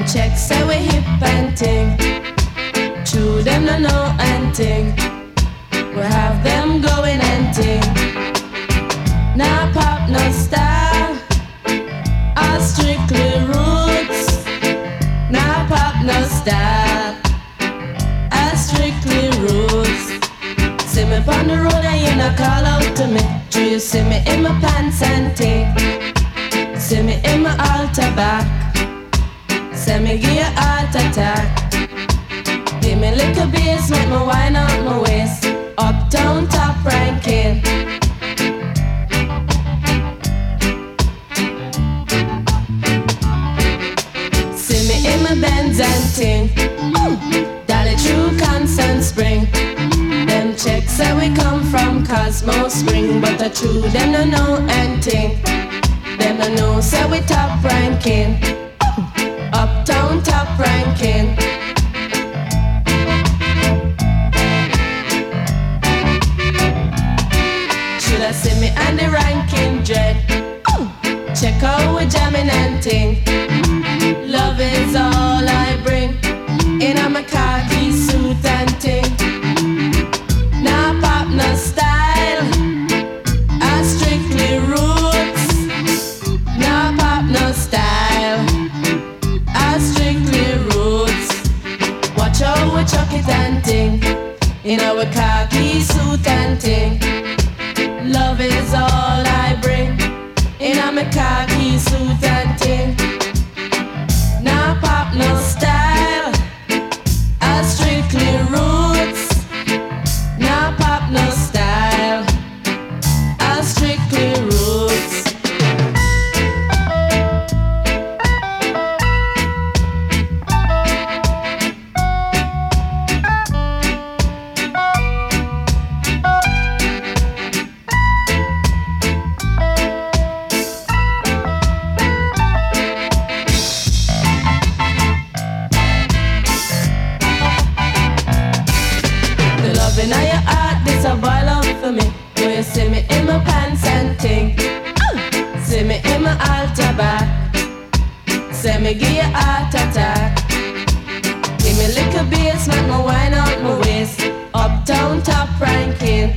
Check say we hip and ting. True them no know and ting. We have them going and ting. Nah pop no style. All strictly roots. Nah pop no style. All strictly roots. See me on the road and you not call out to me. Do you see me in my pants and ting? See me in my altar back. Say me give you heart attack. Give me little bass, make me wind out my waist. Uptown top ranking. See me in my Benz and ting. Dolly true constant spring. Them checks say we come from Cosmo Spring, but the true them no know and ting. Them no know say we top ranking. Uptown top ranking. Should I see me and the ranking dread? Check out we jamming and ting. Love is all I bring. In a my khaki suit and ting. Nah pop no style. I strictly roots. Nah pop no style. Strictly roots. Watch how we chuck it and ting. In our khaki suit and ting. Love is all I bring. In our khaki suit and ting. Nah pop no style. I strictly roots. Nah pop no style. I strictly roots. Now your heart, this a boil up for me. Do you see me in my pants and ting? See me in my altar back. Say me give you heart attack. Give me little bass, make me wind out my waist. Uptown top ranking.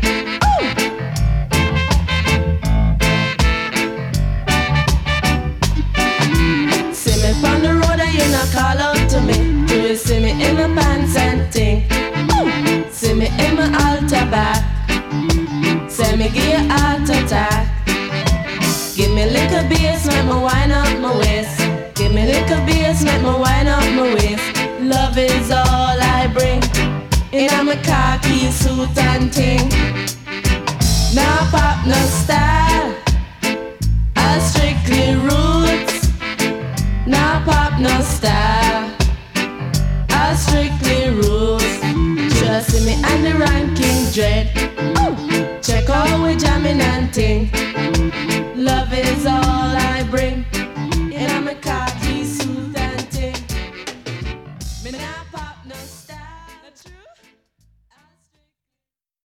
See me from the road and you not call out to me. Do you see me in my pants and ting? See me in my altar back. Say me give you heart attack. Give me little bass, make me wind up my waist. Give me little bass, make me wind up my waist. Love is all I bring. In a my khaki suit and ting. Now pop no style. I strictly roots. Now pop no style. I strictly roots. Just see me and the ranking dread. Check out we jamming and ting. Love it.